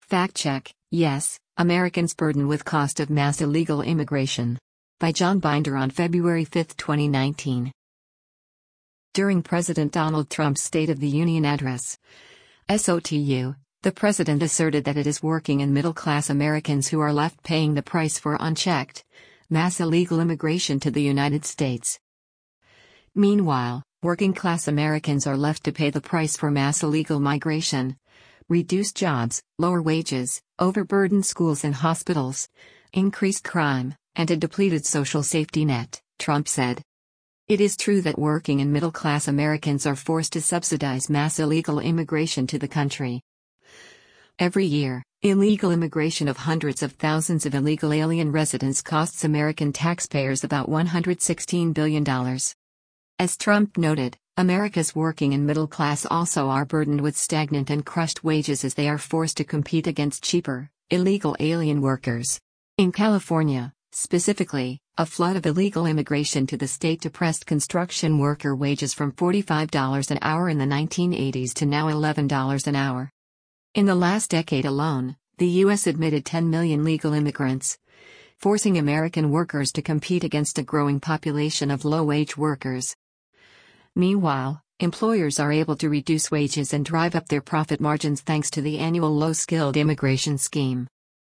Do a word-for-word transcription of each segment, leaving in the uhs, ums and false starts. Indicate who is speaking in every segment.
Speaker 1: Fact check: yes, Americans burdened with cost of mass illegal immigration. By John Binder on February fifth, twenty nineteen. During President Donald Trump's State of the Union address, S O T U, the president asserted that it is working and middle-class Americans who are left paying the price for unchecked, mass illegal immigration to the United States. Meanwhile, working-class Americans are left to pay the price for mass illegal migration. Reduced jobs, lower wages, overburdened schools and hospitals, increased crime, and a depleted social safety net, Trump said. It is true that working and middle-class Americans are forced to subsidize mass illegal immigration to the country. Every year, illegal immigration of hundreds of thousands of illegal alien residents costs American taxpayers about one hundred sixteen billion dollars. As Trump noted, America's working and middle class also are burdened with stagnant and crushed wages as they are forced to compete against cheaper, illegal alien workers. In California, specifically, a flood of illegal immigration to the state depressed construction worker wages from forty-five dollars an hour in the nineteen eighties to now eleven dollars an hour. In the last decade alone, the U S admitted ten million legal immigrants, forcing American workers to compete against a growing population of low-wage workers. Meanwhile, employers are able to reduce wages and drive up their profit margins thanks to the annual low-skilled immigration scheme.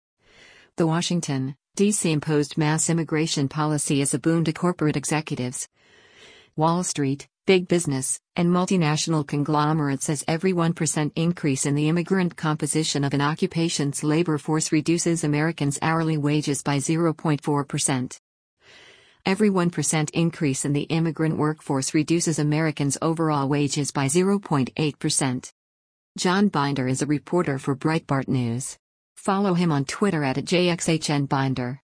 Speaker 1: The Washington, D C imposed mass immigration policy as a boon to corporate executives, Wall Street, big business, and multinational conglomerates as every one percent increase in the immigrant composition of an occupation's labor force reduces Americans' hourly wages by zero point four percent. Every one percent increase in the immigrant workforce reduces Americans' overall wages by zero point eight percent. John Binder is a reporter for Breitbart News. Follow him on Twitter at J X H N Binder.